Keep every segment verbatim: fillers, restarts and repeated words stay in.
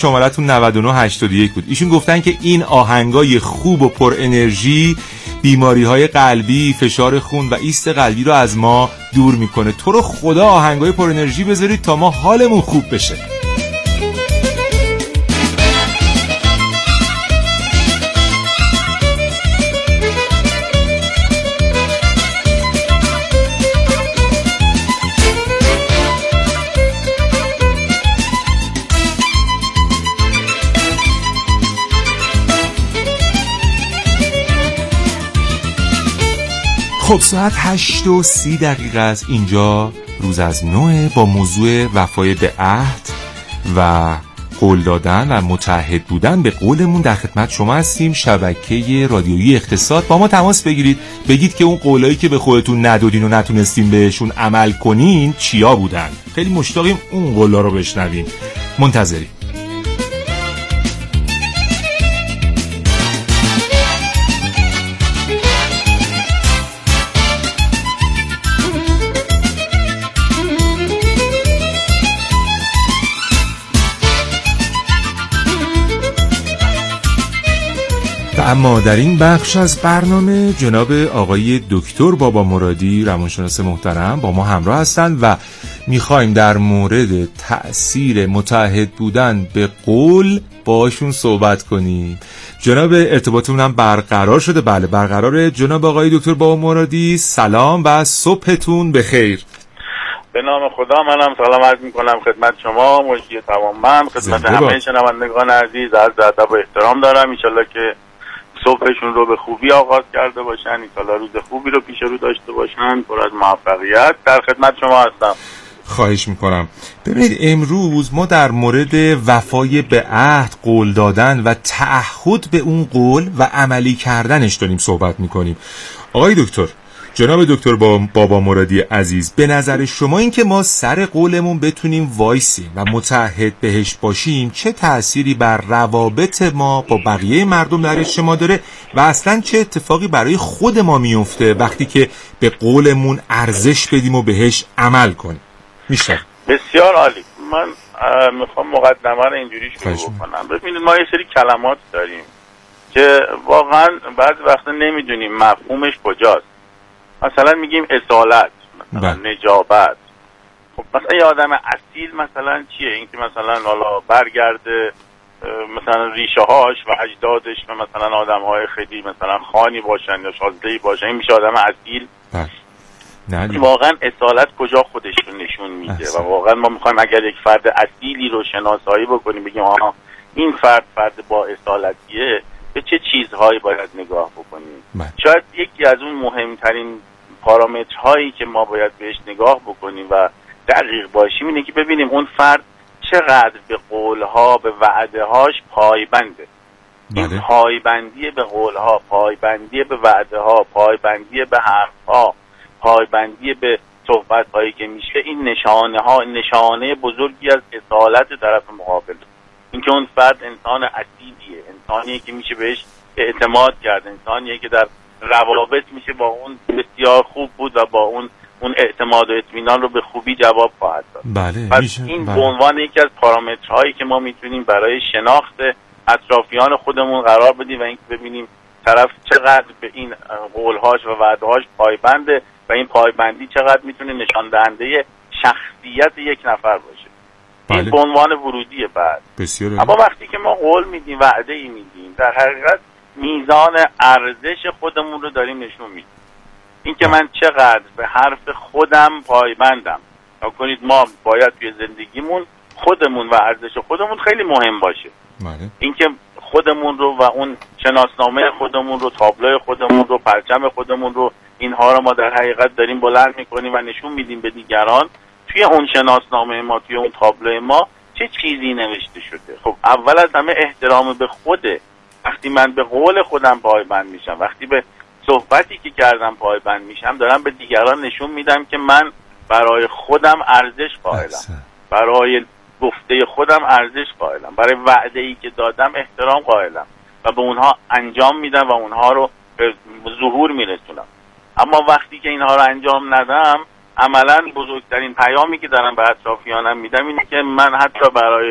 شمارتون نود و نه هشتاد و یک بود. ایشون گفتن که این آهنگای خوب و پر انرژی بیماری‌های قلبی، فشار خون و ایست قلبی رو از ما دور میکنه. تو رو خدا آهنگای پر انرژی بذارید تا ما حالمون خوب بشه. خب ساعت هشت و سی دقیقه است اینجا. روز از نوه با موضوع وفای به عهد و قول دادن و متعهد بودن به قولمون در خدمت شما هستیم. شبکه رادیویی اقتصاد، با ما تماس بگیرید، بگید که اون قولایی که به خودتون ندادین و نتونستین بهشون عمل کنین چیا بودن. خیلی مشتاقیم اون قولا رو بشنویم. منتظریم. اما در این بخش از برنامه جناب آقای دکتر بابا مرادی روانشناس محترم با ما همراه هستند و میخوایم در مورد تأثیر متعهد بودن به قول باشون صحبت کنیم. جناب ارتباطمون هم برقرار شده؟ بله برقراره. جناب آقای دکتر بابا مرادی سلام و صبحتون بخیر. به نام خدا منم سلام عرض میکنم خدمت شما مجری توانمند، خدمت همه شنوندگان عزیز عرض ادب و احترام دارم. انشالله که صبحشون رو به خوبی آغاز کرده باشن، انشالله روز خوبی رو پیش رو داشته باشن، پر از موفقیت. در خدمت شما هستم. خواهش میکنم. ببینید امروز ما در مورد وفای به عهد، قول دادن و تعهد به اون قول و عملی کردنش داریم صحبت میکنیم. آقای دکتر، جناب دکتر بابا مرادی عزیز، به نظر شما این که ما سر قولمون بتونیم وایسیم و متعهد بهش باشیم چه تأثیری بر روابط ما با بقیه مردم در اجتماع داره و اصلا چه اتفاقی برای خود ما میفته وقتی که به قولمون ارزش بدیم و بهش عمل کنیم؟ میشه. بسیار عالی. من میخوام مقدمه رو اینجوری شروع بکنم. ببینید ما یه سری کلمات داریم که واقعا بعضی وقتا نمیدونیم مفهومش کجاست. مثلا میگیم اصالت، مثلا نجابت. خب مثلا یه آدم اصیل مثلا چیه؟ این که مثلا حالا برگرده مثلا ریشه هاش و اجدادش و مثلا آدم های خیلی مثلا خانی باشن یا شازدهی باشن، این میشه آدم اصیل. نه واقعا اصالت کجا خودش رو نشون میده و واقعا ما میخوایم اگر یک فرد اصیلی رو شناسایی بکنیم بگیم آها این فرد فرد با اصالتیه، به چه چیزهایی باید نگاه بکنیم؟ من. شاید یکی از اون مهمترین پارامترهایی که ما باید بهش نگاه بکنیم و دقیق باشیم اینه که ببینیم اون فرد چقدر به قولها، به وعده‌هاش پایبنده. این پایبندی به قولها، پایبندی به وعده‌ها، پایبندی به حرفها، پایبندی به صحبت‌هایی که میشه، این نشانه ها نشانه بزرگی از اصالت طرف مقابل. اینکه اون فرد انسان اصیلیه، انسانیه که میشه بهش اعتماد کرد، انسانیه که در روابط میشه با اون بسیار خوب بود و با اون اون اعتماد و اطمینان رو به خوبی جواب خواهد داد. بله. پس این به عنوان یکی از پارامترهایی که ما میتونیم برای شناخت اطرافیان خودمون قرار بدیم و اینکه ببینیم طرف چقدر به این قولهاش و وعدهاش پایبنده و این پایبندی چقدر میتونه نشان دهنده شخصیت یک نفر باشه. بله. این به عنوان ورودی بعد. بسیار. اما وقتی که ما قول میدیم، وعده ای میدیم، در حقیقت میزان ارزش خودمون رو داریم نشون میدیم. این که من چقدر به حرف خودم پایبندم. کنید ما باید توی زندگیمون خودمون و ارزش خودمون خیلی مهم باشه. بله. این که خودمون رو و اون شناسنامه خودمون رو، تابلوی خودمون رو، پرچم خودمون رو، اینها رو ما در حقیقت داریم بلند میکنیم و نشون میدیم به دیگران. توی اون شناسنامه ما، توی اون تابلوی ما چه چیزی نوشته شده؟ خب اول از همه احترام به خوده. وقتی من به قول خودم پایبند میشم، وقتی به صحبتی که کردم پایبند میشم، دارم به دیگران نشون میدم که من برای خودم ارزش قائلم، برای گفته خودم ارزش قائلم، برای وعده ای که دادم احترام قائلم و به اونها انجام میدم و اونها رو به ظهور میرسونم. اما وقتی که اینها رو انجام ندم، عملا بزرگترین پیامی که دارم به اطرافیانم میدم اینه که من حتی برای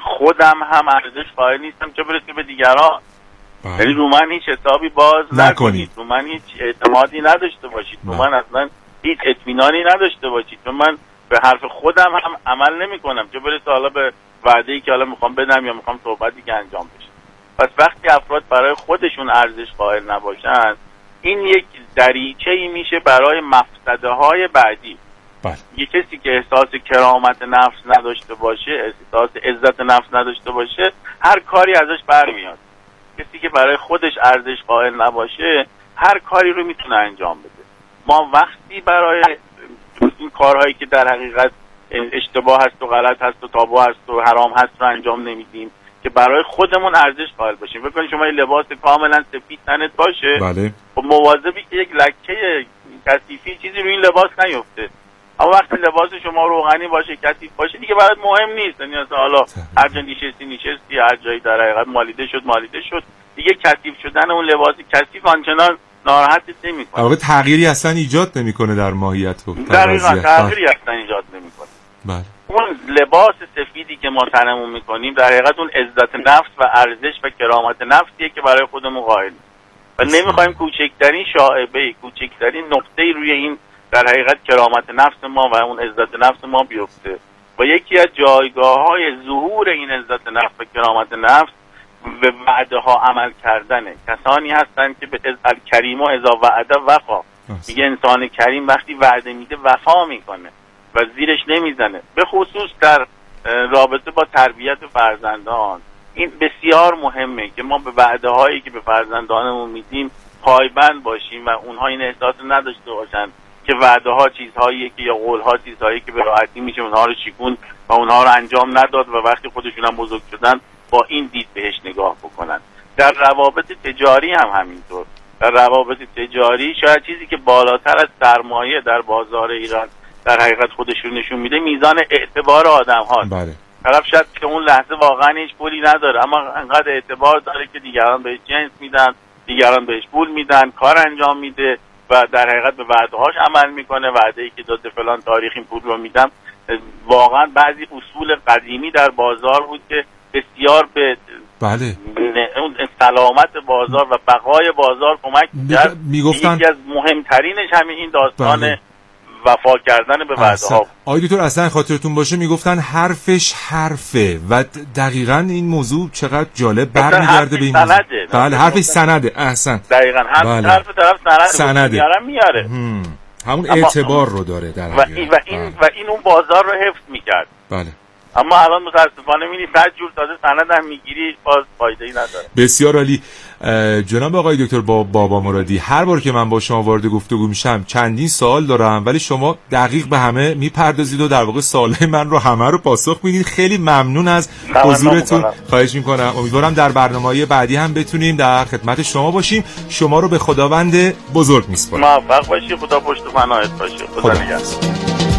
خودم هم ارزش قائل نیستم چه برسه به دیگران. یعنی رو من هیچ حسابی باز نکنید، رو من هیچ اعتمادی نداشته باشید، رو من اصلا هیچ اطمینانی نداشته باشید، چون من به حرف خودم هم عمل نمی کنم چه برسه حالا به وعده‌ای که حالا میخوام بدم یا میخوام صحبتی که انجام بشه. پس وقتی افراد برای خودشون ارزش قائل نباشن، این یک دریچه‌ای میشه برای مفسده های بعدی. بله. یه کسی که احساس کرامت نفس نداشته باشه، احساس عزت نفس نداشته باشه، هر کاری ازش برمیاد. کسی که برای خودش ارزش قائل نباشه هر کاری رو میتونه انجام بده. ما وقتی برای این کارهایی که در حقیقت اشتباه هست و غلط هست و تابو هست و حرام هست رو انجام نمیدیم که برای خودمون ارزش قائل باشیم. ببین شما این لباس کاملا سفید تنت باشه، بله. خب مواظبی که یک لکه کثیفی چیزی روی این لباس نیفته. اما وقتی لباس شما روغنی باشه، کثیف باشه، دیگه برات مهم نیست. یعنی اصلا حالا هر جا نشستی نشستی، هر جایی در حقیقت مالیده شد مالیده شد، دیگه کثیف شدن اون لباس کثیف آنچنان ناراحتت نمی‌کنه. البته تغییری اصلا ایجاد نمی‌کنه در ماهیت و دقیقاً تغییری اصلا ایجاد نمی‌کنه. بله. اون لباس سفیدی که ما تنمون می‌کنیم در حقیقت اون عزت نفس و ارزش و کرامت نفسیه که برای خودمون قائلیم و نمی‌خوایم کوچکترین شائبه، کوچکترین نقطه‌ای روی این در حقیقت کرامت نفس ما و اون عزت نفس ما بیفته. و یکی از جایگاه‌های ظهور این عزت نفس و کرامت نفس به وعده ها عمل کردنه. کسانی هستن که به الکریم و اذا وعده وفا. میگه انسان کریم وقتی وعده میده وفا میکنه و زیرش نمیزنه. به خصوص در رابطه با تربیت فرزندان این بسیار مهمه که ما به وعده هایی که به فرزندانمون میدیم پایبند باشیم و اونها این احساس نداشته باشن که وعده ها چیزهاییه که یا قول ها چیزهایی که به راحتی میشه اونها رو شکون و اونها رو انجام نداد و وقتی خودشون هم بزرگ شدن با این دید بهش نگاه بکنن. در روابط تجاری هم همینطور. در روابط تجاری شاید چیزی که بالاتر از سرمایه در بازار ایران در حقیقت خودشون نشون میده میزان اعتبار آدم هاست. بله. طرف شاید که اون لحظه واقعا هیچ پولی نداره اما انقدر اعتبار داره که دیگران بهش جنس میدن، دیگران بهش پول میدن، کار انجام میده و در حقیقت به وعده‌هاش عمل میکنه. وعده‌ای که داده فلان تاریخ این پول رو میدم. واقعا بعضی اصول قدیمی در بازار بود که بسیار به بله اون سلامت بازار و بقای بازار کمک کرد. میگفتن یکی از مهمترینش همین این داستان بله. وفا کردن به وعده ها. آقای دکتر اصلا خاطرتون باشه میگفتن حرفش حرفه و دقیقاً این موضوع چقدر جالب برمیگرده به این موضوع. بله حرفش سنده. احسن دقیقاً حرف بله. طرف طرف سنده, سنده. میاره هم. همون اعتبار رو داره در و این و این, و این اون بازار رو حفظ میکرد. بله. اما الان متاسفانه می‌بینی صد جور تازه سند هم میگیری باز فایده‌ای نداره. بسیار عالی. جناب آقای دکتر با بابا مرادی، هر بار که من با شما وارد گفتگو میشم چندین سوال دارم ولی شما دقیق به همه میپردازید و در واقع سوالای من رو همه رو پاسخ میدید. خیلی ممنون از حضورتون. خواهش میکنم. امیدوارم در برنامه‌های بعدی هم بتونیم در خدمت شما باشیم. شما رو به خداوند بزرگ میسپارم. موفق باشی. خدا پشت و پناهت باشه. خدا نگهدار.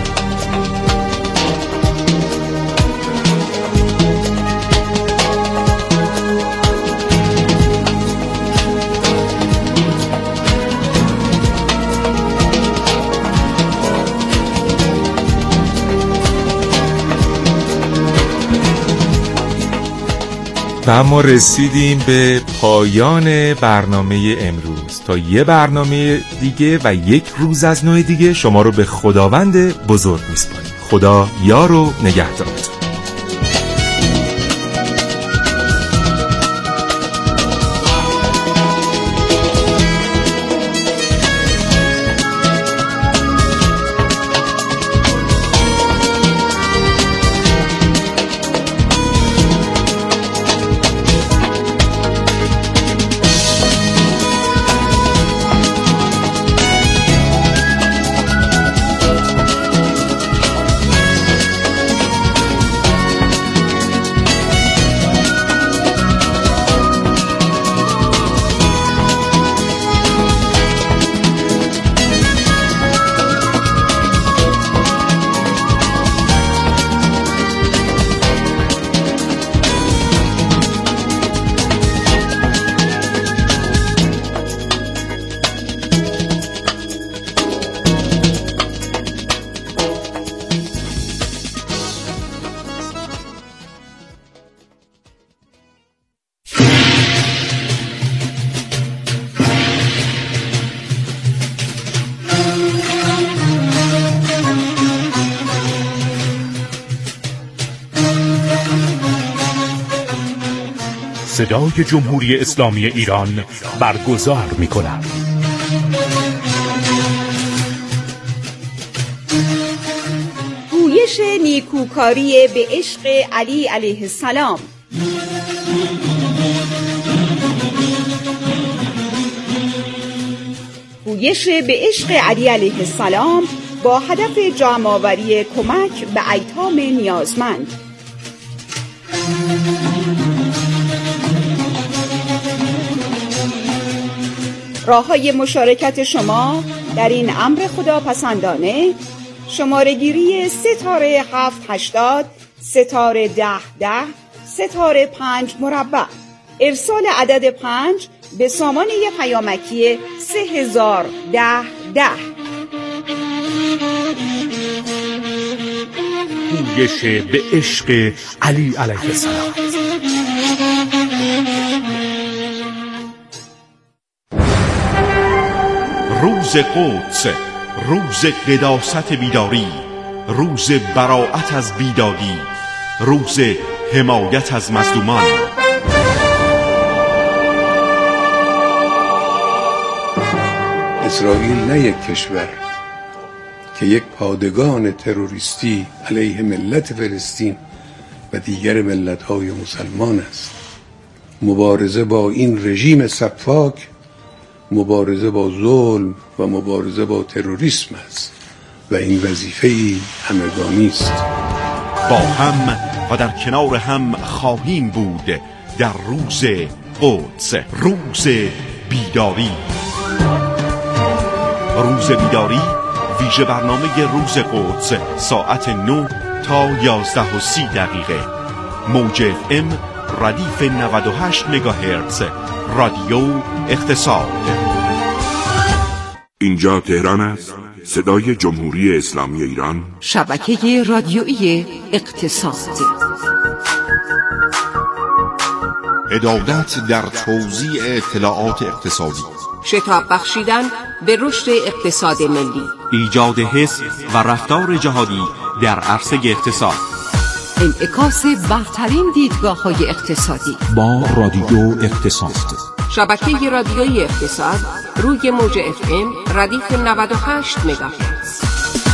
و اما رسیدیم به پایان برنامه امروز. تا یه برنامه دیگه و یک روز از نوع دیگه شما رو به خداوند بزرگ میسپاریم. خدا یار و نگهدارتون. صدای جمهوری اسلامی ایران برگزار می‌کند. گویش نیکوکاری به عشق علی علیه السلام. گویش به عشق علی علیه السلام با هدف جمع‌آوری کمک به ایتام نیازمند. راه‌های مشارکت شما در این امر خداپسندانه: شماره گیری ستاره هفت هشتاد ستاره ده ده ستاره پنج مربع، ارسال عدد پنج به سامانه پیامکی سه هزار ده ده. گویش به عشق علی علیه السلام. روز قدس، روز قداست بیداری، روز براءت از بیدادی، روز حمایت از مظلومان. اسرائیل نه یک کشور که یک پادگان تروریستی علیه ملت فلسطین و دیگر ملت‌های مسلمان است. مبارزه با این رژیم سفاک مبارزه با ظلم و مبارزه با تروریسم است و این وظیفه‌ای همگانی است. با هم و در کنار هم خواهیم بود در روز قدس، روز بیداری. روز بیداری ویژه برنامه روز قدس ساعت نه تا یازده و سی دقیقه، موج اف ام ردیف نود و هشت مگاهرتز، رادیو اقتصاد. اینجا تهران است، صدای جمهوری اسلامی ایران، شبکه رادیویی اقتصاد. عدالت در توزیع اطلاعات اقتصادی، شتاب بخشیدن به رشد اقتصاد ملی، ایجاد حس و رفتار جهادی در عرصه اقتصاد، انعکاس برترین دیدگاه‌های اقتصادی با رادیو اقتصاد. شبکه رادیویی اقتصاد روی موج اف ام ردیف نود و هشت مگاهرتز.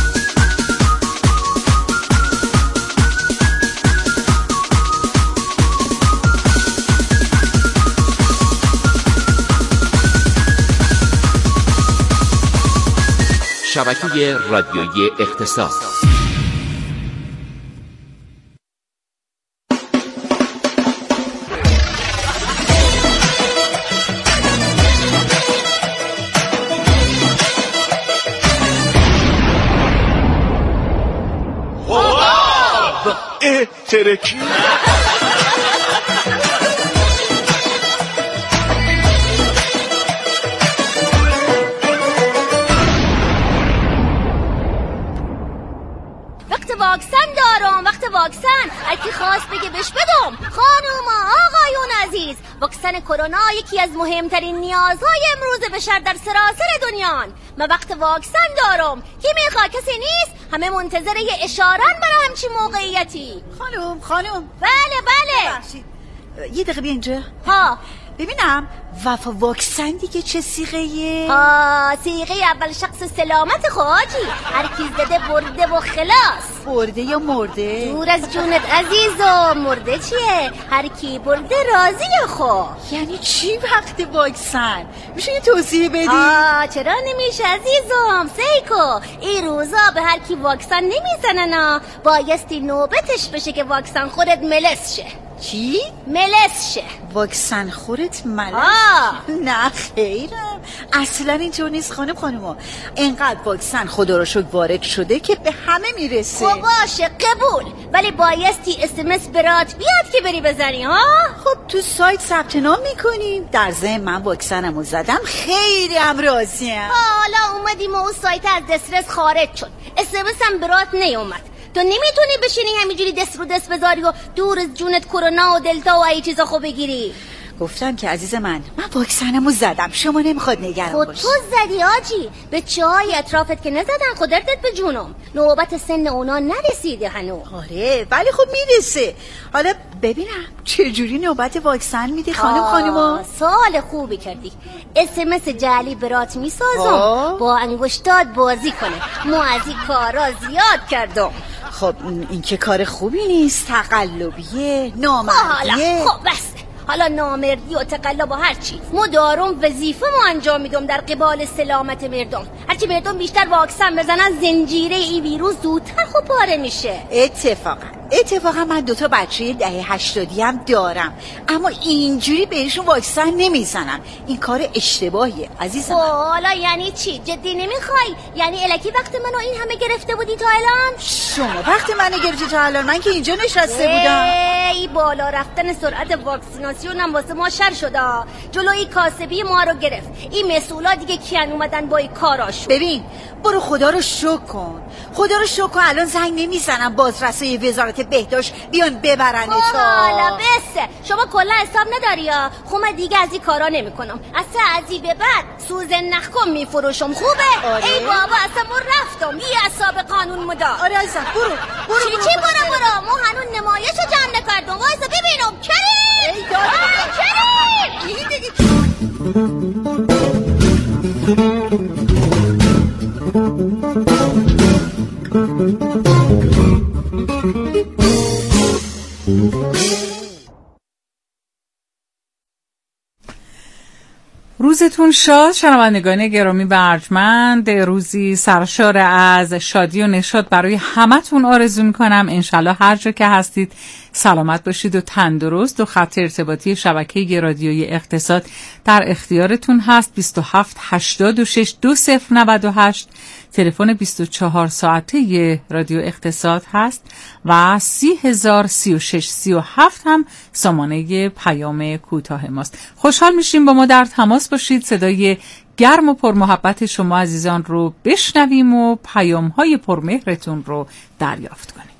شبکه رادیویی اقتصاد. اه ترکی واکسن دارم، وقت واکسن هر کی خواست بگه بش بدم. خانوما آقایون عزیز، واکسن کرونا یکی از مهمترین نیازهای امروز بشر در سراسر دنیان. من وقت واکسن دارم. کی میخواد؟ کسی نیست؟ همه منتظر یه اشارن برای همچی موقعیتی. خانم خانم بله بله بخشید یه دقیقه بیا اینجا. ها ببینم وفا واکسن دیگه چه سیغه‌یه؟ ها سیغه اول شخص سلامت خواهی، هر کی زده برده و خلاص. برده یا مرده؟ دور از جونت عزیزم، مرده چیه؟ هر کی برده راضیه خو. یعنی چی وقت واکسن؟ میشه یه توضیح بدی؟ آه چرا نمیشه عزیزم؟ سیکو این روزا به هر کی واکسن نمیزنن، بایستی نوبتش بشه که واکسن خودت ملس شه. چی؟ ملس شه. واکسن خورت ملس؟ آه نه خیرم، اصلا اینطور نیست خانم خانوما. اینقدر واکسن خدا رو شکر وارد شده که به همه میرسه. خب باشه قبول، ولی بایستی اس ام اس برات بیاد که بری بزنی. ها خب تو سایت ثبت نام میکنیم. در ضمن من واکسنمو زدم، خیلی هم راضیم. حالا اومدیم و اون سایت از دسترس خارج شد، اس ام اس هم برات نیومد. تو نمیتونی بشینی همینجوری دست رو دست بذاری و دور از جونت کرونا و دلتا و ای چیزا خو بگیری. گفتم که عزیز من من واکسنمو زدم، شما نمیخواد نگران خود باشی. تو زدی آجی، به چه های اطرافت که نزدن خودت به جونم، نوبت سن اونا نرسیده هنوز. آره ولی خب میرسه. حالا ببینم چه جوری نوبت واکسن میدی خانم خانوما؟ سوال خوبی کردی. اس ام اس جعلی برات میسازم با انگشتات بازی کنه. ما از این کارا زیاد کردم. خب این که کار خوبی نیست، تقلبیه، نامردیه. خب بس حالا نامردی و تقلب و هر چی، ما دارم وظیفه ما انجام میدم در قبال سلامت مردم. هرچی مردم بیشتر واکسن بزنن زنجیره ای ویروس زودتر خب پاره میشه. اتفاقا اتفاقا من دوتا بچه دهه هشتادی هم دارم، اما اینجوری بهشون واکسن نمیزنم. این کار اشتباهیه عزیزم. حالا یعنی چی؟ جدی نمیخوای؟ یعنی الکی وقت منو این همه گرفته بودی تا الان؟ شما وقت منو گرفتی تا الان؟ من که اینجا نشسته بودم. ای بالا رفتن سرعت واکسیناسیون هم واسه ما شر شده. جلوی کاسبی ما رو گرفت. این مسئولا دیگه کیان اومدن با این کاراشون؟ ببین برو خدا رو شکر کن، خدا رو شکر کن الان زنگ نمیزنم بازرسای وزارت بهداشت بیان ببرن تو. حالا بسه شما کلا حساب نداری یا خومه دیگه از این کارا نمیکنم. اصلا از این به بعد سوزن نخکم میفروشم. خوبه؟ آره؟ ای بابا اصلا من رفتم یه حساب قانون مدار. آره عزیزم برو برو چی برو چی برو برو ما هنون نمایش رو جمع نکردم. وایسا ببینم کریم ای دادم کریم. روزتون شاد شنوندگان گرامی و ارجمند. روزی سرشار از شادی و نشاط برای همتون آرزو میکنم. انشالله هر جا که هستید سلامت باشید و تندرست. و خط ارتباطی شبکه رادیویی اقتصاد در اختیارتون هست بیست و هفت هشتاد و شش دو صفر نود و هشت. تلفن بیست و چهار ساعته رادیو اقتصاد هست و سی هزار سی و شش سی و هفت هم سامانه پیام کوتاه ماست. خوشحال میشیم با ما در تماس باشید، صدای گرم و پرمحبت شما عزیزان رو بشنویم و پیام های پرمهرتون رو دریافت کنیم.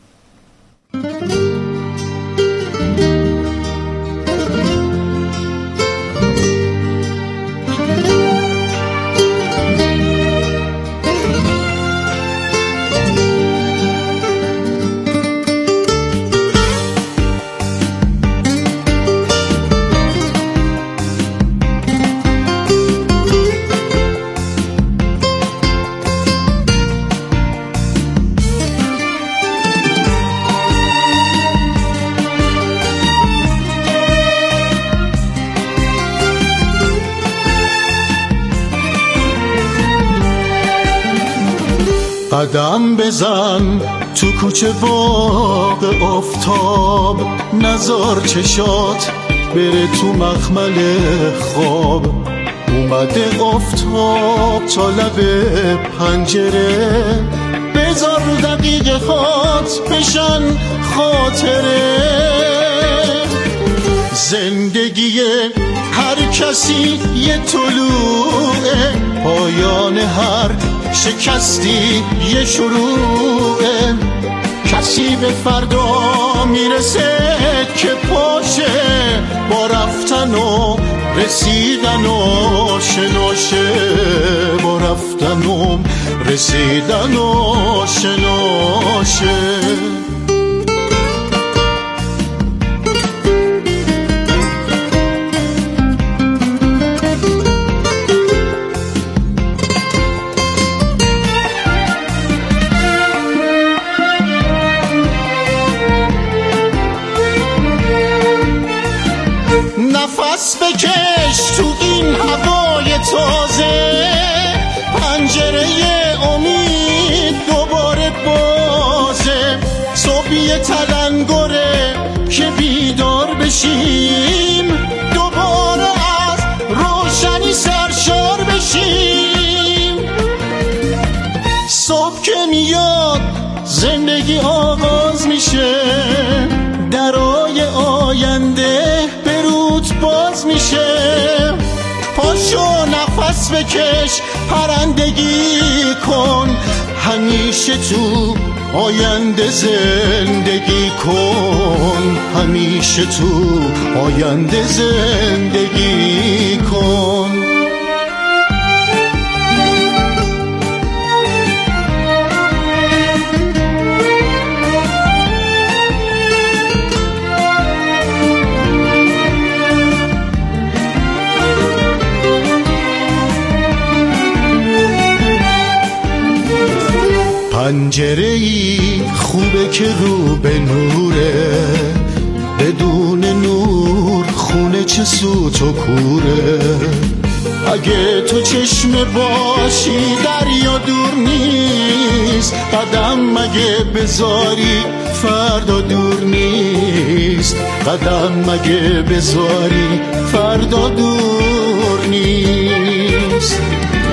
قدم بزن تو کوچه باغ آفتاب، نزار چشات بره تو مخمل خواب. اومده آفتاب تا لب پنجره، بذار دقیقه خات بشن خاطره. زندگی هر کسی یه طلوعه، پایان هر شکستی یه شروعه. کسی به فردا میرسه که پاشه، با رفتن و رسیدن و شناشه. با رفتن و رسیدن و شناشه. نفس بکش تو این هوای تازه، پنجره امید دوباره بازه. صبحی تلنگره که بیدار بشیم، دوباره از روشنی سرشار بشیم. صبح که میاد زندگی آغاز میشه، درای آینده باز میشه. پاشو نفس بکش، پرندگی کن، همیشه تو آینده زندگی کن، همیشه تو آینده زندگی کن. پنجره‌ای خوبه که رو به نوره، بدون نور خونه چه سوت و کوره. اگه تو چشم باشی دریا دور نیست، قدم مگه بذاری فردا دور نیست، قدم مگه بذاری فردا دور نیست.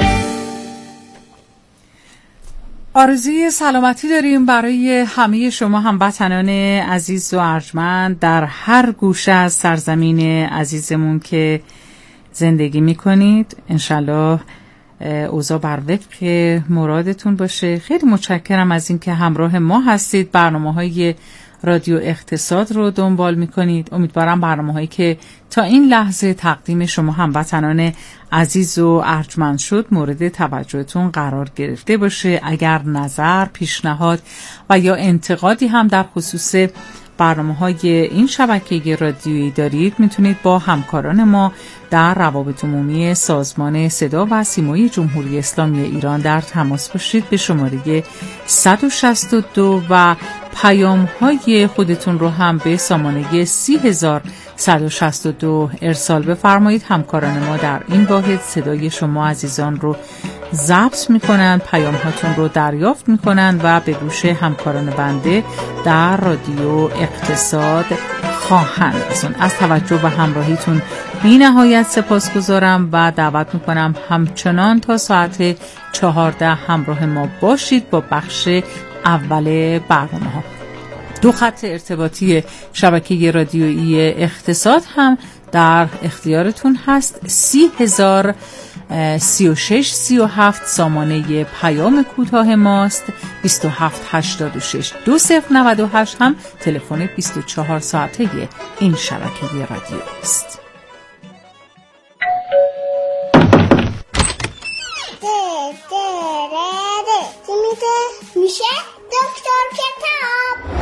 آرزوی سلامتی داریم برای همه شما هموطنان عزیز و ارجمند در هر گوشه از سرزمین عزیزمون که زندگی میکنید. انشالله اوضاع بر وفق مرادتون باشه. خیلی متشکرم از اینکه همراه ما هستید، برنامه‌های رادیو اقتصاد رو دنبال میکنید. امیدوارم برنامه‌هایی که تا این لحظه تقدیم شما هموطنان عزیز و ارجمند شد مورد توجهتون قرار گرفته باشه. اگر نظر، پیشنهاد و یا انتقادی هم در خصوص برنامه‌های این شبکه رادیویی دارید، میتونید با همکاران ما در روابط عمومی سازمان صدا و سیمای جمهوری اسلامی ایران در تماس باشید. به شماره صد و شصت و دو و پیام‌های خودتون رو هم به سامانه سی هزار صد و شصت و دو ارسال بفرمایید. همکاران ما در این واحد صدای شما عزیزان رو ضبط میکنن، پیام هاتون رو دریافت میکنن و به گوش همکاران بنده در رادیو اقتصاد خواهند رسوند. از توجه و همراهیتون بی نهایت سپاسگزارم و دعوت میکنم همچنان تا ساعت چهارده همراه ما باشید با بخش اول برنامه ها. دو خط ارتباطی شبکه رادیویی اقتصاد هم در اختیارتون هست. سی هزار سی و شش سی و هفت سامانه پیام کوتاه ماست. بیست و هفت هشتاد و شش دو صفر نود و هشت هم تلفن بیست و چهار ساعته این شبکه رادیو است. میشه دکتر کتاب.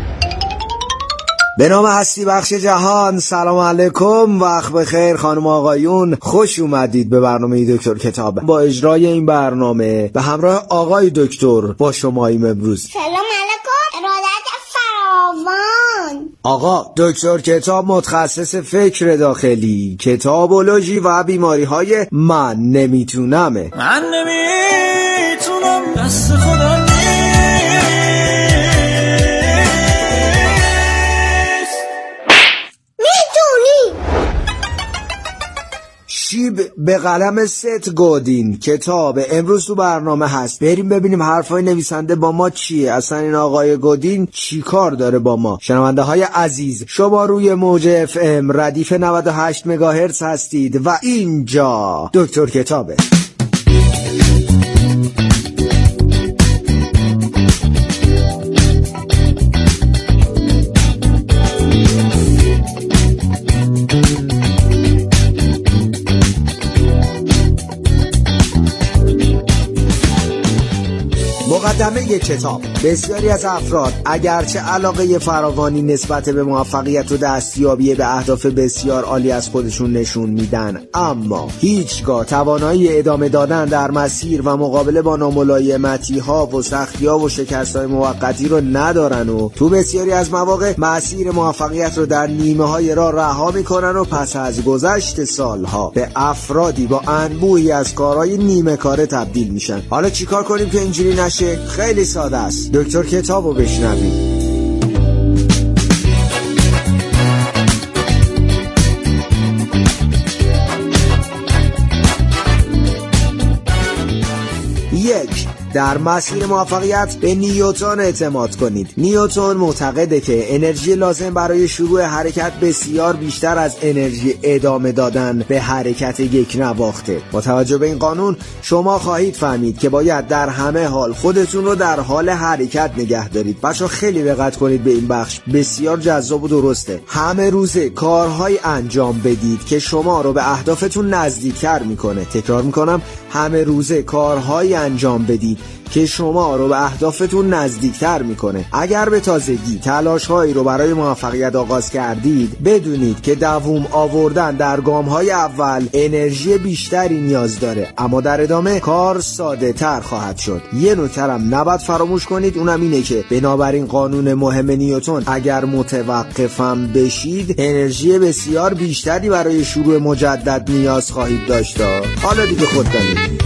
به نام هستی بخش جهان. سلام علیکم، وقت بخیر خانم آقایون، خوش اومدید به برنامه دکتر کتاب. با اجرای این برنامه به همراه آقای دکتر با شماییم امروز. سلام علیکم، ارادت فراوان. آقا دکتر کتاب متخصص فکر داخلی، کتابولوژی و بیماری های من نمیتونمه. من نمیتونم دست خودم شیب به قلم ست گودین کتاب امروز تو برنامه هست. بریم ببینیم حرفای نویسنده با ما چیه، اصلا این آقای گودین چی کار داره با ما. شنونده های عزیز، شما روی موج اف ام ردیف نود و هشت مگاهرتز هستید و اینجا دکتر کتابه. مقدمه کتاب. بسیاری از افراد اگرچه علاقه فراوانی نسبت به موفقیت و دستیابی به اهداف بسیار عالی از خودشون نشون میدن، اما هیچگاه توانایی ادامه دادن در مسیر و مقابله با ناملایمتی ها و سختی ها و شکست های موقتی رو ندارن و تو بسیاری از مواقع مسیر موفقیت رو در نیمه های راه رها میکنن و پس از گذشت سالها به افرادی با انبوهی از کارهای نیمه کاره تبدیل میشن. حالا چیکار کنیم که اینجوری نشه؟ خیلی ساده است. دکتر کتابو بشنویم. یک، در مسیر موفقیت به نیوتن اعتماد کنید. نیوتن معتقده که انرژی لازم برای شروع حرکت بسیار بیشتر از انرژی ادامه دادن به حرکت یک نواخته. با توجه به این قانون شما خواهید فهمید که باید در همه حال خودتون رو در حال حرکت نگه دارید. بچه‌ها خیلی دقت کنید به این بخش، بسیار جذاب و درسته. همه روزه کارهای انجام بدید که شما رو به اهدافتون نزدیکتر میکنه. تکرار میکنم، همه روزه کارهای انجام بدید که شما رو به اهدافتون نزدیکتر میکنه. اگر به تازگی تلاش‌هایی رو برای موفقیت آغاز کردید، بدونید که دوام آوردن در گام‌های اول انرژی بیشتری نیاز داره، اما در ادامه کار ساده تر خواهد شد. یه نکته‌ام نباید فراموش کنید، اونم اینه که بنابراین قانون مهم نیوتن، اگر متوقفم بشید انرژی بسیار بیشتری برای شروع مجدد نیاز خواهید داشت. حالا دیگه خود دانید.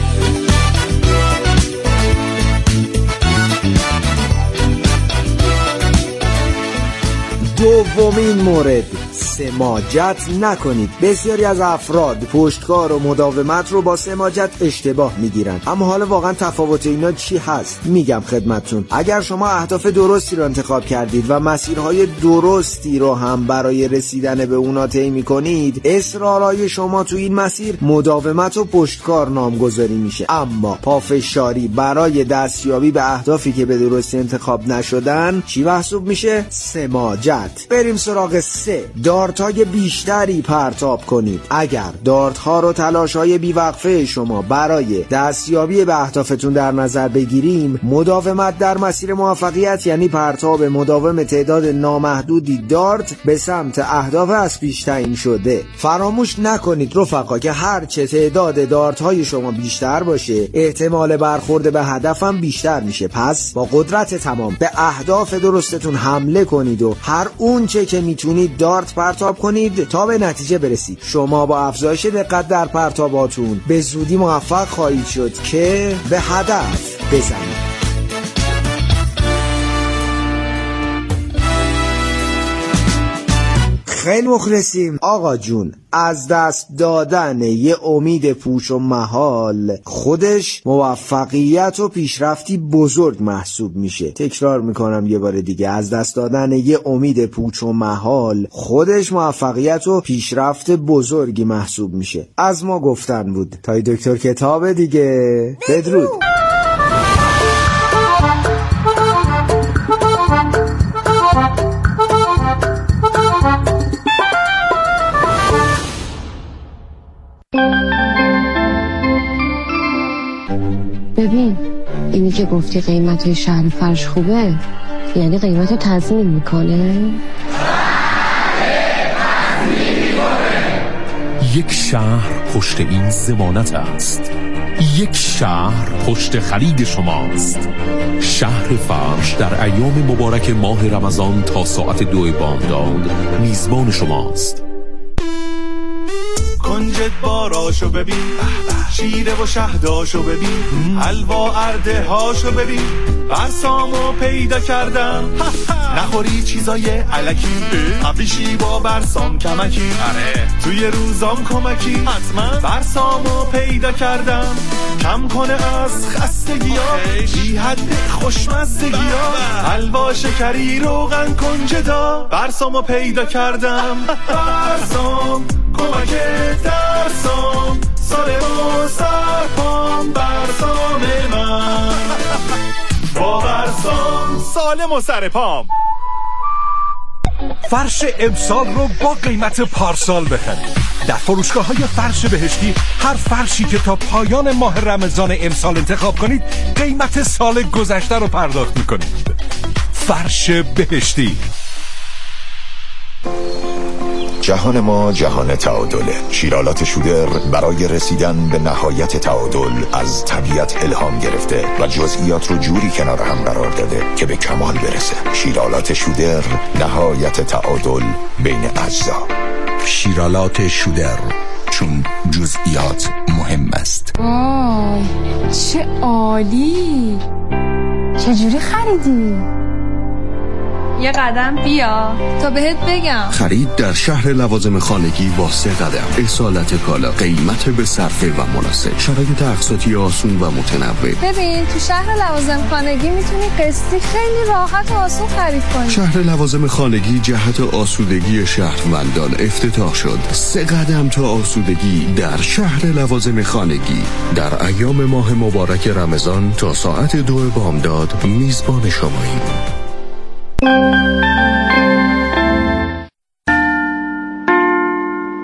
دومین مورد، سماجت نکنید. بسیاری از افراد پشتکار و مداومت رو با سماجت اشتباه میگیرن، اما حالا واقعا تفاوت اینا چی هست؟ میگم خدمتتون. اگر شما اهداف درستی رو انتخاب کردید و مسیرهای درستی رو هم برای رسیدن به اونا طی میکنید، اصرارهای شما تو این مسیر مداومت و پشتکار نامگذاری میشه. اما پافشاری برای دستیابی به اهدافی که به درستی انتخاب نشدن چی محسوب میشه؟ سماجت. بریم سراغ سه، دارت‌های بیشتری پرتاب کنید. اگر دارت‌ها رو تلاش‌های بیوقفه شما برای دستیابی به اهدافتون در نظر بگیریم، مداومت در مسیر موفقیت یعنی پرتاب مداوم تعداد نامحدودی دارت به سمت اهداف از پیش تعیین شده. فراموش نکنید رفقا که هر چه تعداد دارت‌های شما بیشتر باشه، احتمال برخورد به هدفم بیشتر میشه. پس با قدرت تمام به اهداف درستتون حمله کنید و هر اون چه که میتونید دارت پرتاب کنید تا به نتیجه برسید. شما با افزایش دقت در پرتاباتون به زودی موفق خواهید شد که به هدف بزنید. خیلی مخلصیم آقا جون. از دست دادن یه امید پوچ و محال خودش موفقیت و پیشرفتی بزرگ محسوب میشه. تکرار میکنم یه بار دیگه، از دست دادن یه امید پوچ و محال خودش موفقیت و پیشرفت بزرگی محسوب میشه. از ما گفتن بود. تا دکتر کتاب دیگه، بدرود. ببین، اینی که گفتی قیمت شهر فرش خوبه یعنی قیمت رو تضمین میکنه؟ یک شهر پشت این ضمانت است. یک شهر پشت خرید شماست. شهر فرش در ایام مبارک ماه رمضان تا ساعت دو بامداد میزبان شماست. کنجد باراشو ببین، شیره و شهداشو ببین، حلوا ارده هاشو ببین، برسامو پیدا کردم. نخوری چیزای علکی، قبلیشی با برسام کمکی، توی روزام کمکی، حتما برسامو پیدا کردم. کم کنه از خستگی ها، بی حد خوشمزدگی ها، حلوا شکری روغن کنجدا، برسامو پیدا کردم. برسام کمک درسام، سالم و سرپام، برسام من با برسام سالم و سرپام. فرش امسال رو با قیمت پارسال بخرید. در فروشگاه‌های فرش بهشتی هر فرشی که تا پایان ماه رمضان امسال انتخاب کنید قیمت سال گذشته رو پرداخت می‌کنید. فرش بهشتی. جهان ما جهان تعادله. شیرالات شودر برای رسیدن به نهایت تعادل از طبیعت الهام گرفته و جزئیات رو جوری کنار هم قرار داده که به کمال برسه. شیرالات شودر، نهایت تعادل بین اجزا. شیرالات شودر، چون جزئیات مهم است. وای چه عالی! چجوری خریدی؟ یه قدم بیا تا بهت بگم. خرید در شهر لوازم خانگی با سه قدم. اصالت کالا، قیمت به صرفه و مناسب، شرایط اقساطی آسون و متنوع. ببین تو شهر لوازم خانگی میتونی قسطی خیلی راحت و آسون خرید کنی. شهر لوازم خانگی جهت آسودگی شهروندان افتتاح شد. سه قدم تا آسودگی در شهر لوازم خانگی. در ایام ماه مبارک رمضان تا ساعت دو بامداد میزبان شماییم.